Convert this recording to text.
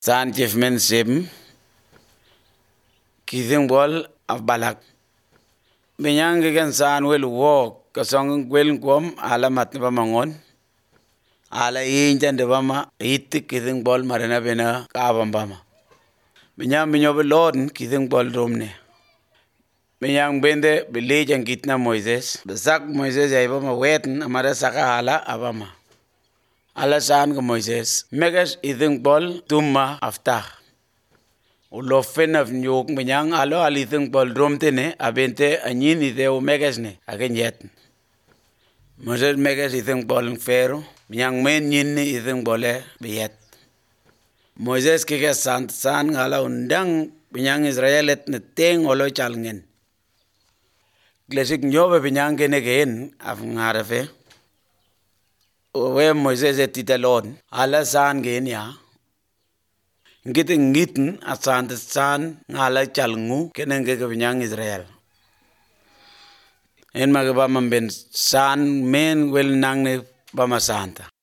San Chief Men Sim Kithing Ball of Balak. Binyang gigan san will walk, kasong will quam, alamat Bamangon, ala injan de Bama, itik Kithing Ball Marina Bena, Kabambama. Binyang binyobe Lord, Kithing Ball Romne. Binyang bende, village and Kitna Moises, the Sak Moises, Abama Wetin, Amada Saka Ala, Abama. Ala san Moises, Megas Ithing Ball, Tumma Aftah. Ulofen of Nyok Minyang alo alithing bol dromtene abente anyin ide o megasne again yet. Moses megas ithing bol fero, Minyang men yin ithing bole biyet. Moses kike san ngala undang Minyang Israelet ne teng olo chalngen. Glesik nyobe Minyang kene gen af ngarafe. Owe Moses etitalon ala san gen ya. Ngiten asan ngala chalngu kenenge kebinyang Israel. En magaba mamben san men wel nangne bama santa.